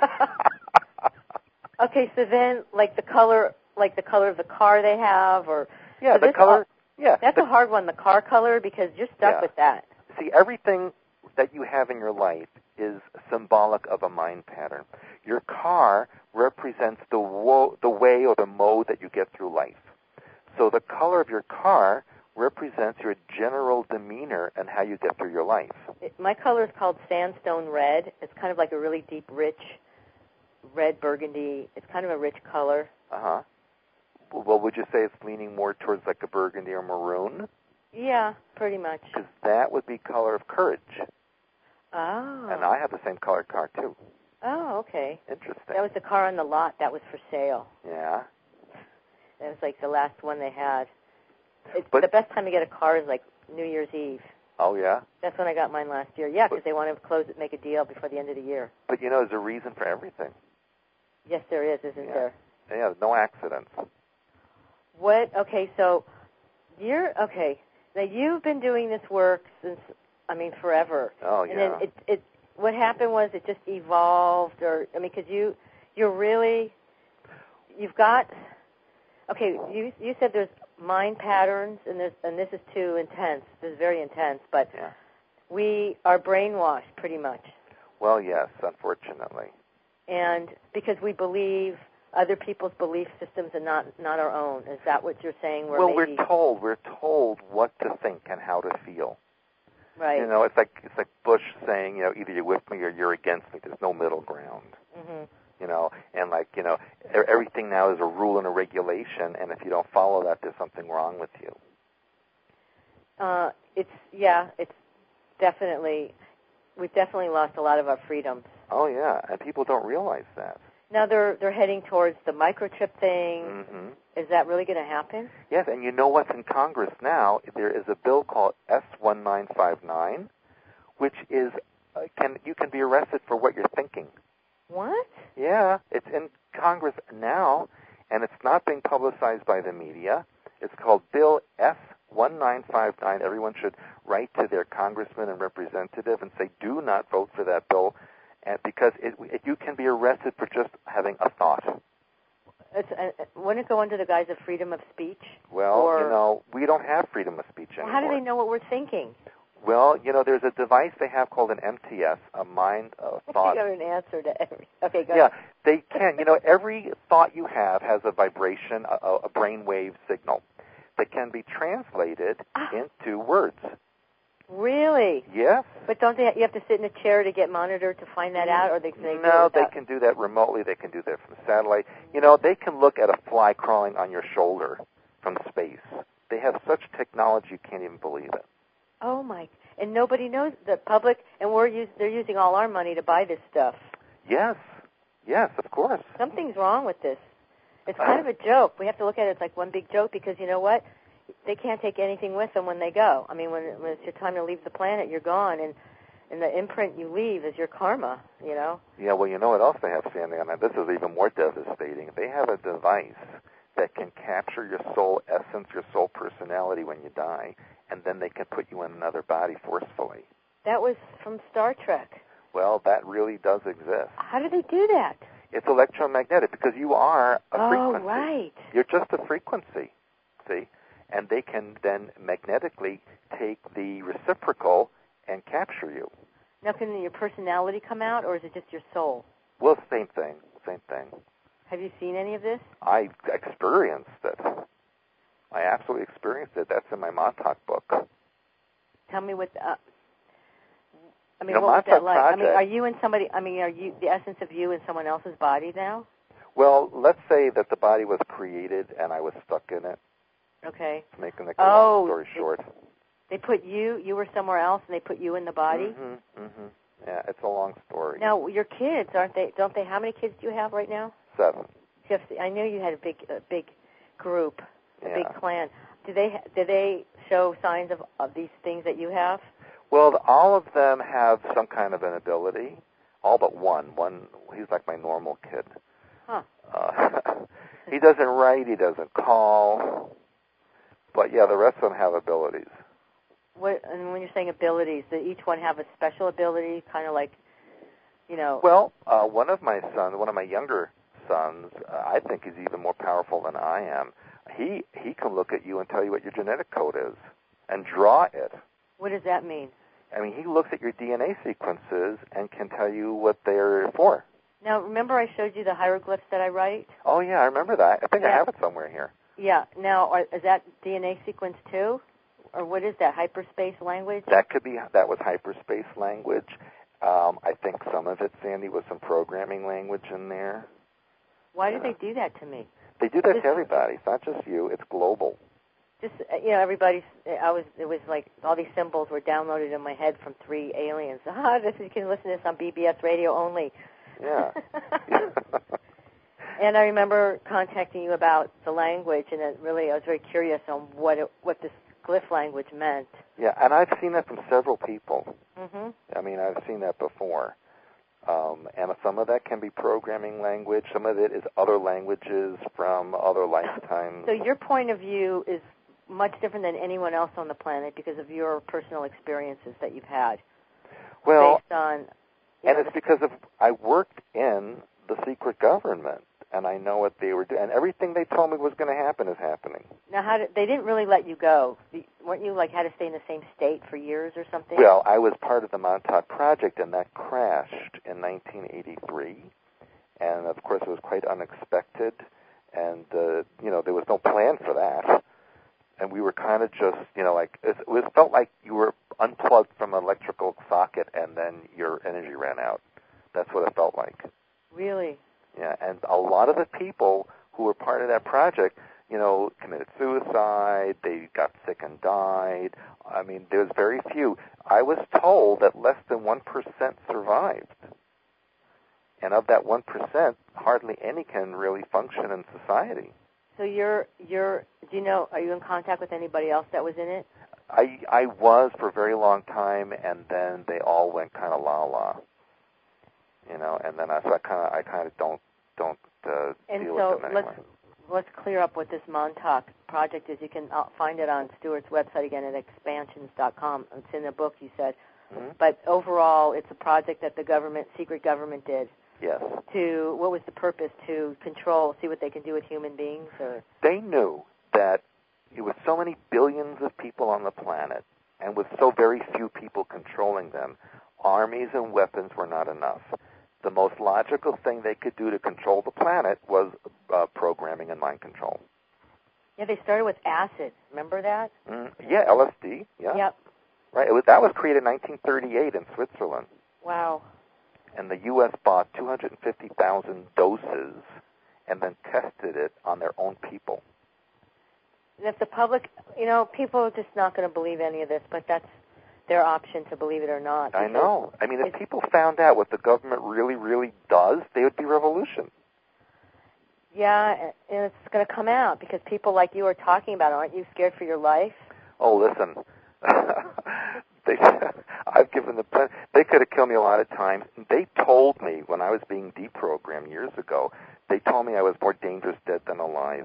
Okay, so then, like the color, like the color of the car they have, or yeah, so the color. All, yeah, that's the, a hard one. The car color, because you're stuck yeah. with that. See, everything that you have in your life is symbolic of a mind pattern. Your car represents the wo- the way or the mode that you get through life. So the color of your car represents your general demeanor and how you get through your life. It, my color is called sandstone red. It's kind of like a really deep, rich red burgundy. It's kind of a rich color. Uh-huh. Well, would you say it's leaning more towards like a burgundy or maroon? Yeah, pretty much. Because that would be color of courage. Oh. And I have the same colored car, too. Oh, okay. Interesting. That was the car on the lot that was for sale. Yeah. That was like the last one they had. It's but, the best time to get a car is like New Year's Eve. Oh, yeah? That's when I got mine last year. Yeah, because they want to close it, make a deal before the end of the year. But, you know, there's a reason for everything. Yes, there is, isn't yeah. there? Yeah, no accidents. What? Okay, so you're, okay. Now, you've been doing this work since, I mean, forever. Oh, and yeah. then it, it, what happened was it just evolved, or, I mean, because you, you're really, you've got, okay, you you said there's mind patterns, and there's, and this is too intense. This is very intense, but yeah. we are brainwashed pretty much. Well, yes, unfortunately. And because we believe other people's belief systems and not not our own. Is that what you're saying? Where well, maybe... we're told we're told what to think and how to feel. Right. You know, it's like it's like Bush saying, you know, either you're with me or you're against me. There's no middle ground. Mm-hmm. You know, and like you know, everything now is a rule and a regulation, and if you don't follow that, there's something wrong with you. Uh, it's yeah, it's definitely we've definitely lost a lot of our freedoms. Oh yeah, and people don't realize that. Now they're they're heading towards the microchip thing. Mm-hmm. Is that really going to happen? Yes, and you know what's in Congress now? There is a bill called S one nine five nine, which is uh, can you can be arrested for what you're thinking. What? Yeah, it's in Congress now, and it's not being publicized by the media. It's called Bill S one nine five nine. Everyone should write to their congressman and representative and say, do not vote for that bill, and because it, it, you can be arrested for just having a thought. It's, uh, wouldn't it go under the guise of freedom of speech? Well, or... you know, we don't have freedom of speech anymore. Well, how do they know what we're thinking? Well, you know, there's a device they have called an M T S, a mind uh, thought. You got an answer to every. Okay, go Yeah, ahead. they can. You know, every thought you have has a vibration, a, a brainwave signal that can be translated ah. into words. Really? Yes. But don't they? You have to sit in a chair to get monitored to find that out, or they can they do No, it they without? can do that remotely. They can do that from satellite. You know, they can look at a fly crawling on your shoulder from space. They have such technology you can't even believe it. Oh my! And nobody knows, the public, and we're use, they're using all our money to buy this stuff. Yes, yes, of course. Something's wrong with this. It's kind of a joke. We have to look at it as like one big joke because you know what? They can't take anything with them when they go. I mean, when, when it's your time to leave the planet, you're gone, and and the imprint you leave is your karma. You know. Yeah. Well, you know what else they have standing on that? This is even more devastating. They have a device that can capture your soul essence, your soul personality when you die, and then they can put you in another body forcefully. That was from Star Trek. Well, that really does exist. How do they do that? It's electromagnetic because you are a oh, frequency. Oh, right. You're just a frequency, see? and they can then magnetically take the reciprocal and capture you. Now, can your personality come out, or is it just your soul? Well, same thing, same thing. Have you seen any of this? I experienced it. I absolutely experienced it. That's in my Montauk book. Tell me what. Uh, I mean, You know, what was that Montauk like? I mean, Project- are you in somebody? I mean, are you the essence of you in someone else's body now? Well, let's say that the body was created and I was stuck in it. Okay. Making like a Oh, long story short. They put you. You were somewhere else, and they put you in the body. Mm-hmm, mm-hmm. Yeah, it's a long story. Now, your kids, aren't they? Don't they? How many kids do you have right now? Seven. You have, I knew you had a big, a big group, a Yeah. big clan. Do they? Do they show signs of, of these things that you have? Well, all of them have some kind of an ability. All but one. One, he's like my normal kid. Huh. Uh, he doesn't write. He doesn't call. But yeah, the rest of them have abilities. What? And when you're saying abilities, do each one have a special ability, kind of like, you know? Well, uh, one of my sons, one of my younger sons, uh, I think is even more powerful than I am. He he can look at you and tell you what your genetic code is and draw it. What does that mean? I mean, he looks at your D N A sequences and can tell you what they're for. Now, remember I showed you the hieroglyphs that I write? Oh, yeah, I remember that. I think Yeah. I have it somewhere here. Yeah. Now, are, is that D N A sequence too? Or what is that, hyperspace language? That could be, that was hyperspace language. Um, I think some of it, Sandy, was some programming language in there. Why did they do that to me? They do that Just- to everybody. It's not just you. It's global. Just, uh, you know, everybody's, I was, it was like all these symbols were downloaded in my head from three aliens. Ah, this, you can listen to this on B B S radio only. Yeah. And I remember contacting you about the language, and it really, I was very curious on what it, what this glyph language meant. Yeah, and I've seen that from several people. Mm-hmm. I mean, I've seen that before. Um, and some of that can be programming language. Some of it is other languages from other lifetimes. So your point of view is much different than anyone else on the planet because of your personal experiences that you've had. Well, based on, you and know, it's because of I worked in the secret government, and I know what they were doing. And everything they told me was going to happen is happening. now, how did, they didn't really let you go. The- Weren't you like had to stay in the same state for years or something? Well, I was part of the Montauk Project, and that crashed in nineteen eighty-three. And, of course, it was quite unexpected. And, uh, you know, there was no plan for that. And we were kind of just, you know, like, it, it was, felt like you were unplugged from an electrical socket and then your energy ran out. That's what it felt like. Really? Yeah, and a lot of the people who were part of that project, you know, committed suicide, they got sick and died. I mean, there's very few. I was told that less than one percent survived. And of that one percent, hardly any can really function in society. So you're, you're, do you know, are you in contact with anybody else that was in it? I I was for a very long time, and then they all went kind of la-la. You know, and then I, so I kind of I kind of don't don't uh, And deal so with them anymore. let's let's clear up what this Montauk project is. You can uh, find it on Stuart's website again at expansions dot com. It's in the book, you said. Mm-hmm. But overall, it's a project that the government, secret government, did. Yes. To what was the purpose? To control, see what they can do with human beings, or They knew that with so many billions of people on the planet, and with so very few people controlling them, armies and weapons were not enough. The most logical thing they could do to control the planet was uh, programming and mind control. yeah, they started with acid. Remember that? Mm, yeah, L S D. Yeah. Yep. Right. It was, that was created in nineteen thirty-eight in Switzerland, Wow. and the U S bought two hundred fifty thousand doses and then tested it on their own people. And if the public, you know, people are just not going to believe any of this, but that's their option to believe it or not. I know. I mean, if it's- people found out what the government really, really does, they would be revolution. Yeah, and it's going to come out because people like you are talking about it. Aren't you scared for your life? Oh, listen. they, I've given the plen- they could have killed me a lot of times. They told me when I was being deprogrammed years ago, they told me I was more dangerous dead than alive.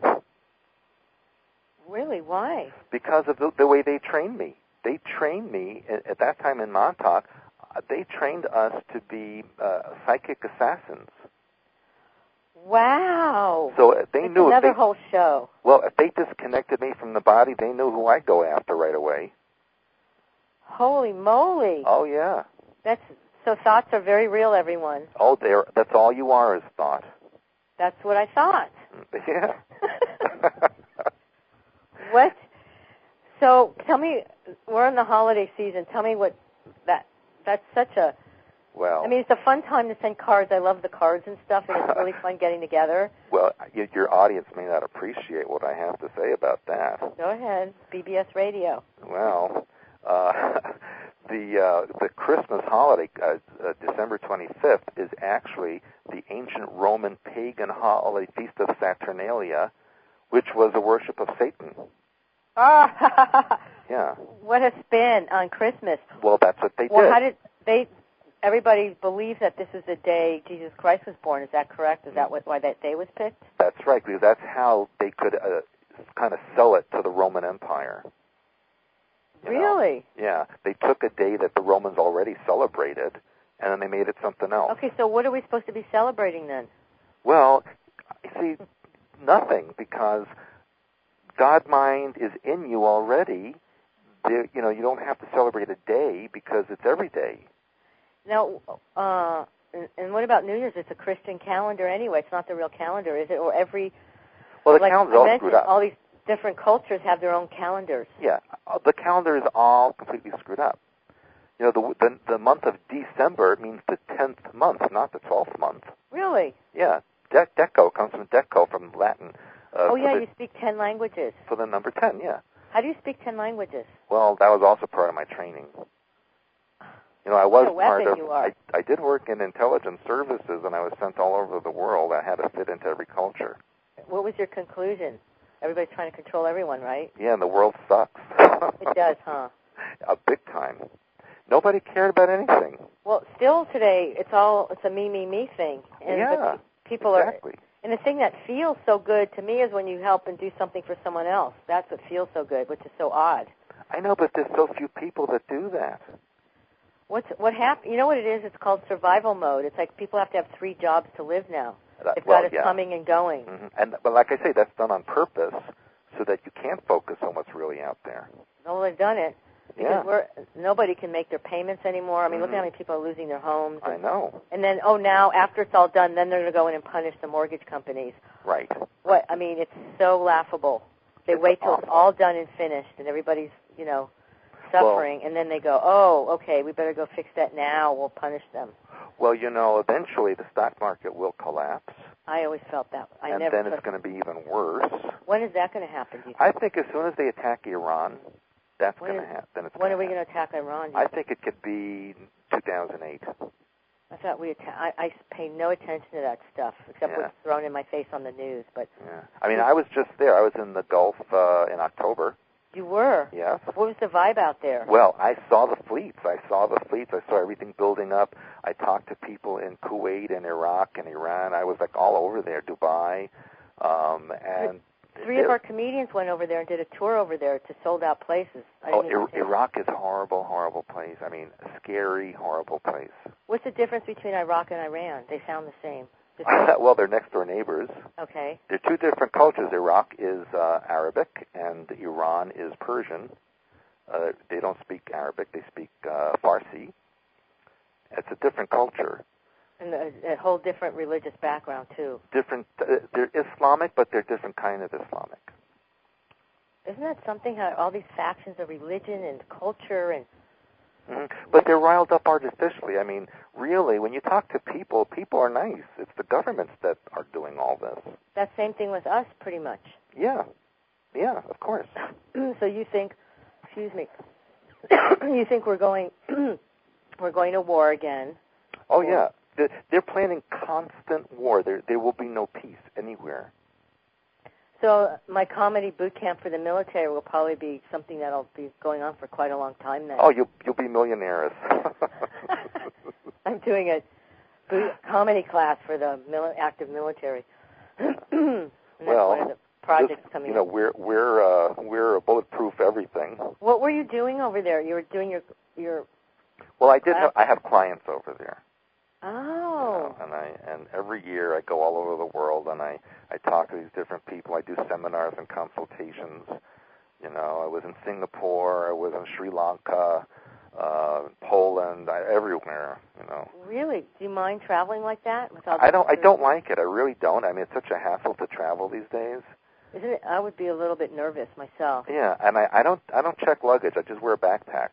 Really? Why? Because of the, the way they trained me. They trained me, at, at that time in Montauk, uh, they trained us to be uh, psychic assassins. Wow. So they it's knew another if they, whole show. Well, if they disconnected me from the body, they knew who I'd go after right away. Holy moly. Oh, yeah. That's so thoughts are very real, everyone. Oh, they're, that's all you are is thought. That's what I thought. Yeah. What? So tell me, we're in the holiday season. Tell me what that, that's such a, well. I mean, it's a fun time to send cards. I love the cards and stuff, and it's really fun getting together. Well, y- your audience may not appreciate what I have to say about that. Go ahead, B B S Radio. Well, uh, the uh, the Christmas holiday, uh, uh, December twenty-fifth, is actually the ancient Roman pagan holiday feast of Saturnalia, which was a worship of Satan. Ah, yeah. What a spin on Christmas. Well, that's what they well, did. Well, how did they? Everybody believes that this is the day Jesus Christ was born. Is that correct? Is that what, why that day was picked? That's right, because that's how they could uh, kind of sell it to the Roman Empire. You really? know? Yeah. They took a day that the Romans already celebrated, and then they made it something else. Okay, so what are we supposed to be celebrating then? Well, see, nothing, because God mind is in you already. There, you know, you don't have to celebrate a day because it's every day. Now, uh, and, and what about New Year's? It's a Christian calendar anyway. It's not the real calendar, is it? Or every well, the like calendar's all screwed up. All these different cultures have their own calendars. Yeah, the calendar is all completely screwed up. You know, the the, the month of December means the tenth month, not the twelfth month. Really? Yeah, De- deco comes from deco, from Latin. Uh, oh yeah, the, you speak ten languages. For the number ten, yeah. How do you speak ten languages? Well, that was also part of my training. You know, I was what a part of. you are. I, I did work in intelligence services, and I was sent all over the world. I had to fit into every culture. What was your conclusion? Everybody's trying to control everyone, right? Yeah, and the world sucks. It does, huh? A big time. Nobody cared about anything. Well, still today, it's all it's a me, me, me thing. And yeah, people exactly. are. And the thing that feels so good to me is when you help and do something for someone else. That's what feels so good, which is so odd. I know, but there's so few people that do that. What's what happened? You know what it is? It's called survival mode. It's like people have to have three jobs to live now. That, They've well, got us yeah. coming and going. Mm-hmm. And but like I say, that's done on purpose so that you can't focus on what's really out there. No, they've done it because yeah. we're nobody can make their payments anymore. I mean, mm-hmm. look at how many people are losing their homes. And, I know. And then, oh, now after it's all done, then they're going to go in and punish the mortgage companies. Right. What I mean, it's so laughable. They it's wait till awful. it's all done and finished, and everybody's, you know, suffering, well, and then they go, oh, okay, we better go fix that now. We'll punish them. Well, you know, eventually the stock market will collapse. I always felt that. I and never then it's going to be even worse. When is that going to happen? Do you think? I think as soon as they attack Iran, that's when going to happen. Then it's when are we going to attack Iran? I think it could be two thousand eight. I thought we. Atta- I, I pay no attention to that stuff except yeah. what's thrown in my face on the news. But yeah, I mean, I was just there. I was in the Gulf uh, in October. You were? Yes. What was the vibe out there? Well, I saw the fleets. I saw the fleets. I saw everything building up. I talked to people in Kuwait and Iraq and Iran. I was like all over there, Dubai, um, and three of our comedians went over there and did a tour over there to sold-out places. I oh, didn't I- Iraq is a horrible, horrible place. I mean, a scary, horrible place. What's the difference between Iraq and Iran? They sound the same. Well, they're next door neighbors. Okay. They're two different cultures. Iraq is uh, Arabic, and Iran is Persian. Uh, they don't speak Arabic; they speak uh, Farsi. It's a different culture. And a, a whole different religious background too. Different. Uh, they're Islamic, but they're different kind of Islamic. Isn't that something? How all these factions of religion and culture and. Mm-hmm. But they're riled up artificially. I mean, really, when you talk to people, people are nice. It's the governments that are doing all this. That same thing with us, pretty much. Yeah, yeah, of course. So you think, excuse me, you think we're going, we're going to war again? Oh yeah, they're, they're planning constant war. There, there will be no peace anywhere. So my comedy boot camp for the military will probably be something that'll be going on for quite a long time then. Oh, you'll you'll be millionaires. I'm doing a boot comedy class for the mili- active military. And that's well, one of the projects this, coming you know, up. we're we're uh, we're bulletproof everything. What were you doing over there? You were doing your your. Well, I did. class? Have, I have clients over there. Oh. You know, and I and every year I go all over the world and I, I talk to these different people. I do seminars and consultations. You know, I was in Singapore, I was in Sri Lanka, uh, Poland, I, everywhere. You know. Really? Do you mind traveling like that? With all I don't. I the- don't like it. I really don't. I mean, it's such a hassle to travel these days. Isn't it? I would be a little bit nervous myself. Yeah, and I, I don't. I don't check luggage. I just wear a backpack.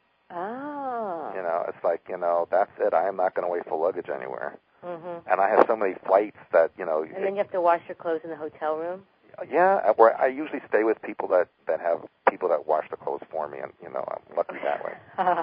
Ah. You know, it's like, you know, that's it. I am not going to wait for luggage anywhere. Mm-hmm. And I have so many flights that, you know. And then you have to wash your clothes in the hotel room? Yeah, where I usually stay with people that, that have people that wash the clothes for me, and, you know, I'm lucky that way.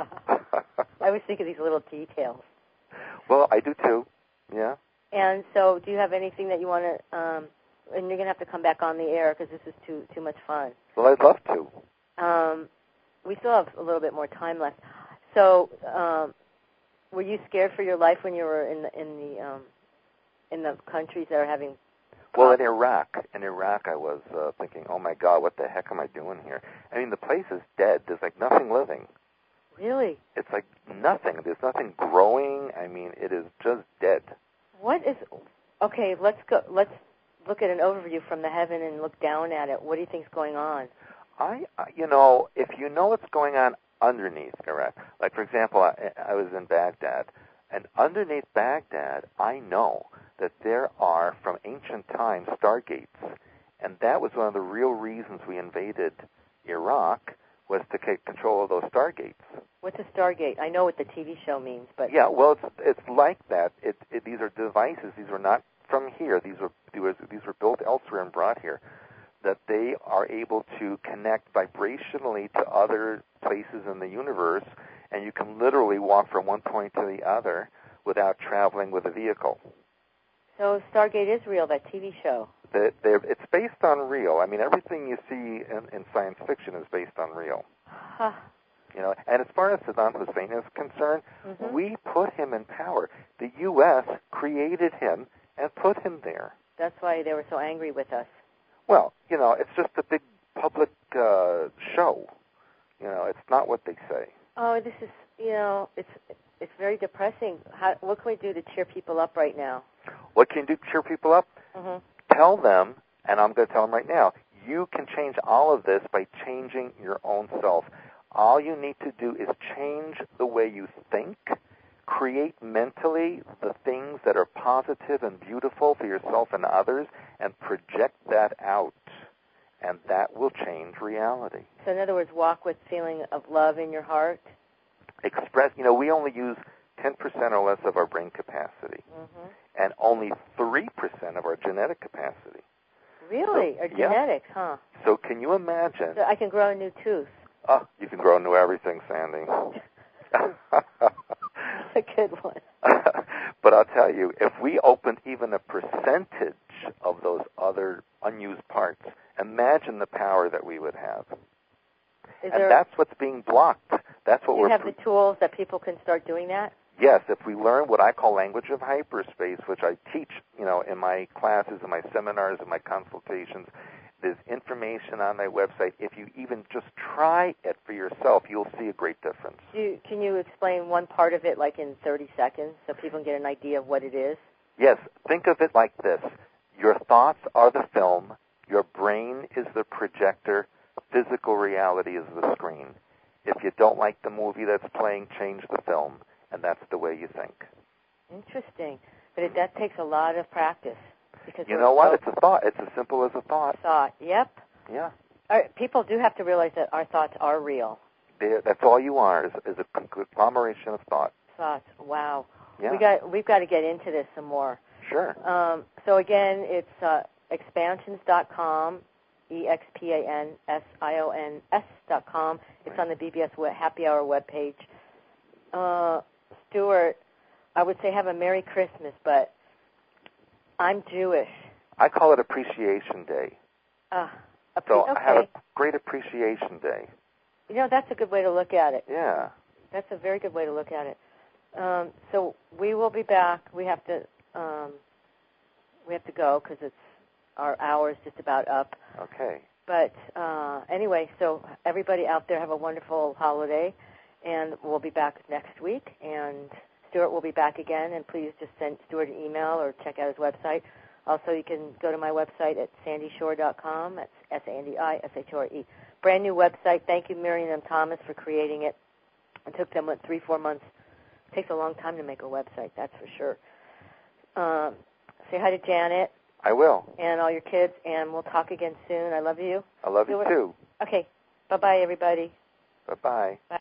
I always think of these little details. Well, I do too, yeah. And so do you have anything that you want to, um, and you're going to have to come back on the air because this is too too much fun. Well, I'd love to. Um, we still have a little bit more time left. So um, were you scared for your life when you were in the, in the, um, in the countries that are having Well, in Iraq, in Iraq, I was uh, thinking, oh my God, what the heck am I doing here? I mean, the place is dead. There's like nothing living. Really? It's like nothing. There's nothing growing. I mean, it is just dead. What is? Okay, let's go. Let's look at an overview from the heaven and look down at it. What do you think's going on? I, uh, you know, if you know what's going on underneath Iraq, like for example, I, I was in Baghdad, and underneath Baghdad, I know that there are, from ancient times, stargates. And that was one of the real reasons we invaded Iraq, was to take control of those stargates. What's a stargate? I know what the T V show means, but... Yeah, well, it's it's like that. It, it, these are devices. These were not from here. These were, these were these were built elsewhere and brought here, that they are able to connect vibrationally to other places in the universe, and you can literally walk from one point to the other without traveling with a vehicle. So Stargate is real, that T V show. The, it's based on real. I mean, everything you see in, in science fiction is based on real. Huh. You know, and as far as Saddam Hussein is concerned, Mm-hmm. we put him in power. The U S created him and put him there. That's why they were so angry with us. Well, you know, it's just a big public uh, show. You know, it's not what they say. Oh, this is, you know, it's it's very depressing. How, what can we do to cheer people up right now? What can you do to cheer people up? Mm-hmm. Tell them, and I'm going to tell them right now, you can change all of this by changing your own self. All you need to do is change the way you think, create mentally the things that are positive and beautiful for yourself and others, and project that out. And that will change reality. So in other words, walk with feeling of love in your heart. Express, you know, we only use ten percent or less of our brain capacity, Mm-hmm. and only three percent of our genetic capacity. Really? So, or yeah. genetics, huh? So can you imagine? So I can grow a new tooth. Oh, you can grow into everything, Sandy. That's a good one. But I'll tell you, if we opened even a percentage of those other unused parts, imagine the power that we would have. Is and there, that's what's being blocked. That's what do you we're. have the tools that people can start doing that? Yes, if we learn what I call language of hyperspace, which I teach, you know, in my classes, in my seminars, in my consultations. There's information on my website. If you even just try it for yourself, you'll see a great difference. Do you, can you explain one part of it, like in thirty seconds, so people can get an idea of what it is? Yes, think of it like this. Your thoughts are the film. Your brain is the projector. Physical reality is the screen. If you don't like the movie that's playing, change the film, and that's the way you think. Interesting. But it, that takes a lot of practice. Because you know what? It's a thought. It's as simple as a thought. Thought, yep. Yeah. Our, people do have to realize that our thoughts are real. They're, that's all you are, is, is a conglomeration of thought. Thoughts, wow. Yeah. We got, we've got to get into this some more. Sure. Um, so again, it's uh, expansions dot com, E X P A N S I O N S dot com. It's on the B B S Happy Hour webpage. Uh, Stuart, I would say have a Merry Christmas, but I'm Jewish. I call it Appreciation Day. Uh, appre- so okay. I have a great Appreciation Day. You know, that's a good way to look at it. Yeah. That's a very good way to look at it. Um, so we will be back. We have to um, we have to go because it's our hour's just about up. Okay. But uh, anyway, so everybody out there have a wonderful holiday, and we'll be back next week. And Stuart will be back again, and please just send Stuart an email or check out his website. Also, you can go to my website at sandy shore dot com. That's S A N D I S H O R E. Brand new website. Thank you, Miriam and Thomas, for creating it. It took them, what, three, four months. It takes a long time to make a website, that's for sure. Um, say hi to Janet. I will. And all your kids, and we'll talk again soon. I love you. I love you, too. Okay. Bye-bye, everybody. Bye-bye. Bye.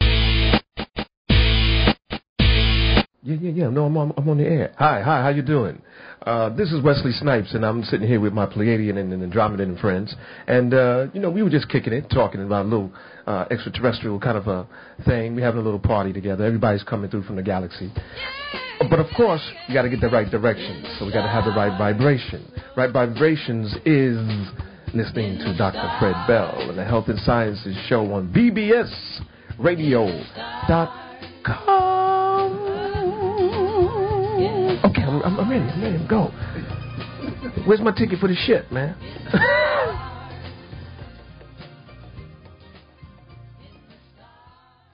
Yeah, yeah, yeah. No, I'm on, I'm on the air. Hi, hi, how you doing? Uh, this is Wesley Snipes, and I'm sitting here with my Pleiadian and, and Andromedan friends. And, uh, you know, we were just kicking it, talking about a little uh, extraterrestrial kind of a thing. We're having a little party together. Everybody's coming through from the galaxy. But, of course, you got to get the right direction. So we got to have the right vibration. Right vibrations is listening to Doctor Fred Bell and the Health and Sciences Show on B B S radio dot com. Okay, I'm, I'm ready. I'm ready to go. Where's my ticket for the ship, man?